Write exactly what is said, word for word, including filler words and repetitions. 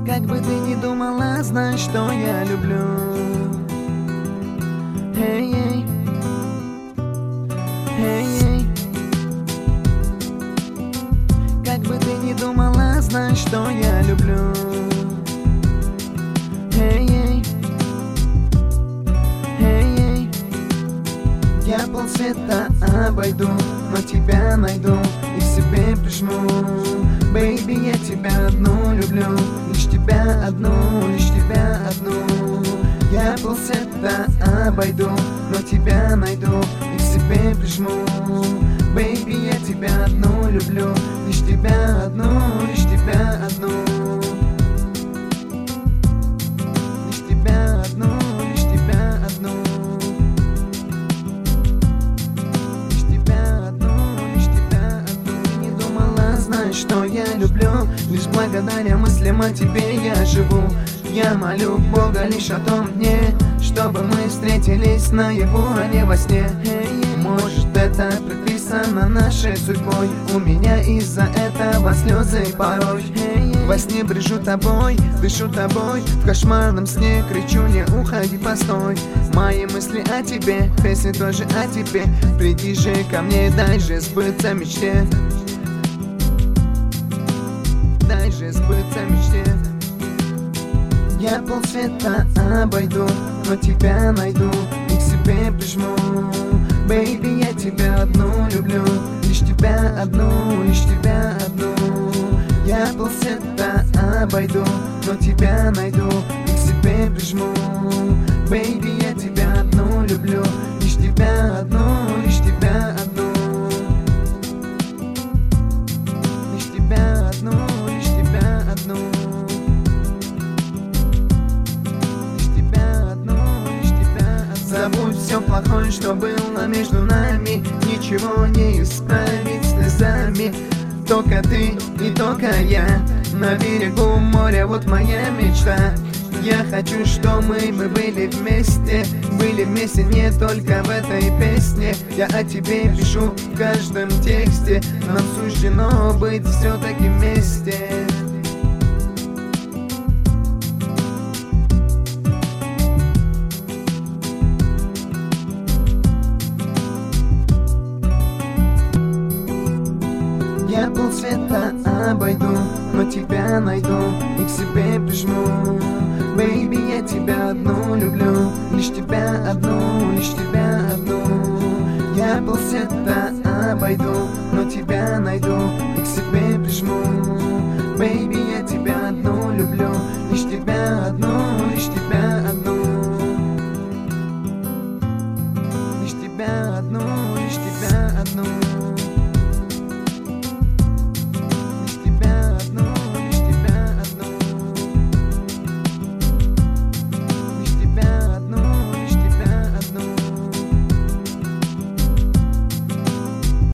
Как бы ты ни думала, знай, что я люблю. Эй, эй, эй, эй. Как бы ты ни думала, знай, что я люблю. Эй, эй, эй, эй. Я полсвета обойду, но тебя найду и к себе прижму. Бэйби, я тебя одну люблю, лишь тебя одну, лишь тебя одну. Я полсвета обойду, но тебя найду и к себе прижму. Бэйби, я тебя одну люблю, лишь тебя одну, лишь тебя одну. Лишь тебя одну, лишь тебя одну. Лишь тебя одну, лишь тебя одну. Ты не думала, знаешь, что я люблю. Лишь благодаря мыслям о тебе я живу. Я молю Бога лишь о том дне, чтобы мы встретились наяву, а не во сне. Может, это предписано нашей судьбой. У меня из-за этого слезы порой. Во сне брежу тобой, дышу тобой. В кошмарном сне кричу: не уходи, постой. Мои мысли о тебе, песни тоже о тебе. Приди же ко мне, дай же сбыться мечте. Дай же сбыться мечте. Я полсвета обойду, но тебя найду и к себе прижму. Бэйби, я тебя одну люблю, лишь тебя одну, лишь тебя одну. Я полсвета обойду, но тебя найду и к себе прижму. Бэйби, я тебя одну люблю, лишь тебя одну, лишь тебя одну. Лишь тебя одну, лишь тебя одну. Забудь все плохое, что было между нами. Ничего не исправить слезами. Только ты и только я на берегу моря, вот моя мечта. Я хочу, что мы бы были вместе. Были вместе не только в этой песне. Я о тебе пишу в каждом тексте. Нам суждено быть все-таки вместе. Я полсвета обойду, но тебя найду и к себе прижму. Бэйби, я тебя одну люблю, лишь тебя одну, лишь тебя одну. Я полсвета обойду, но тебя найду и к себе прижму. Бэйби,